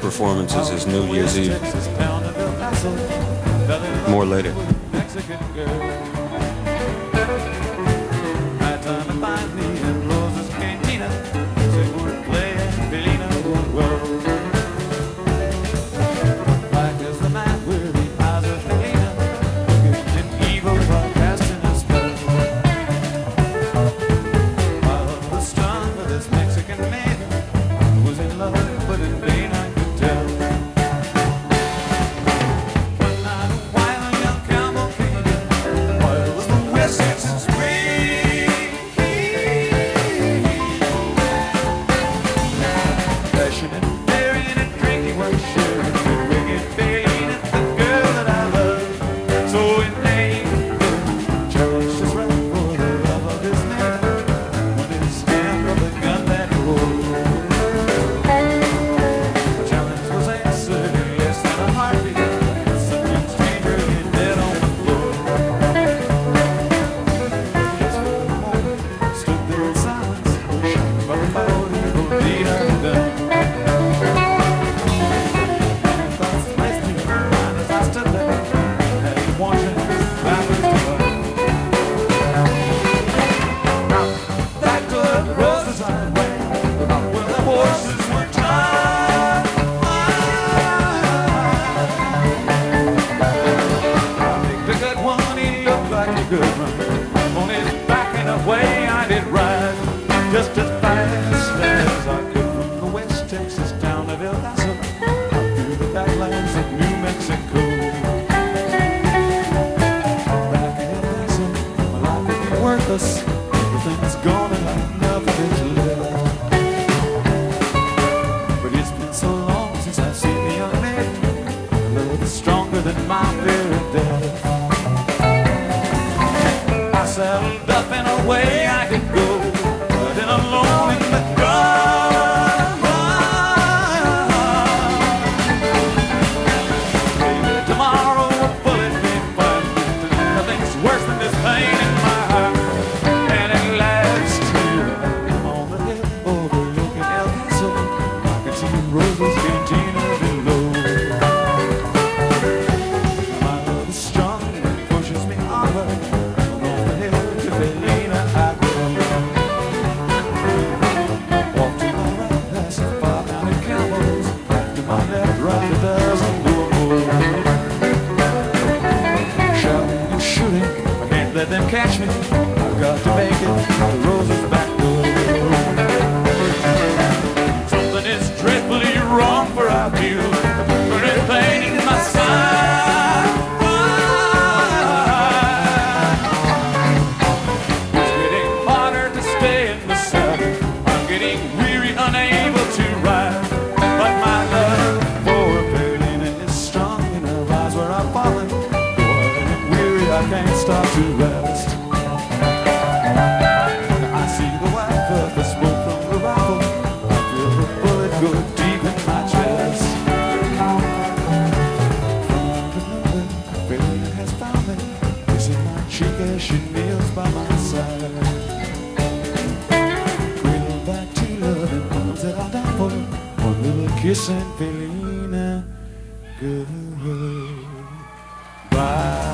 performances is New Year's Eve. More later. Just as fast as I could from the West Texas town of El Paso, out through the backlands of New Mexico. Back in El Paso, my life would be worthless. Everything's gone and I've nothing to live. But it's been so long since I've seen the young man. Love is stronger than my fear of death. I settled up in a way I could go. Alone in the dark. Maybe tomorrow a bullet may find me. Nothing's worse than this pain in my heart. And at last here I'm on the hill overlooking El Paso. I can see Rosa's cantina below. My love is strong and it pushes me onward. On the hill to Bellina I go. Let them catch me, I've got to make it the Rosa's back door. Something is dreadfully wrong for I feel burning pain in my side. It's getting harder to stay in the saddle. I'm getting weary, unable to ride. But my love for Paulina is strong in her eyes where I've fallen. I can't stop to rest. I see the white puff of smoke from the rifle. I feel the bullet go deep in my chest. Paulina has found me, kissing my cheek as she kneels by my side. Cradle back to love and arms that I'll die for. One little kiss and Paulina, goodbye.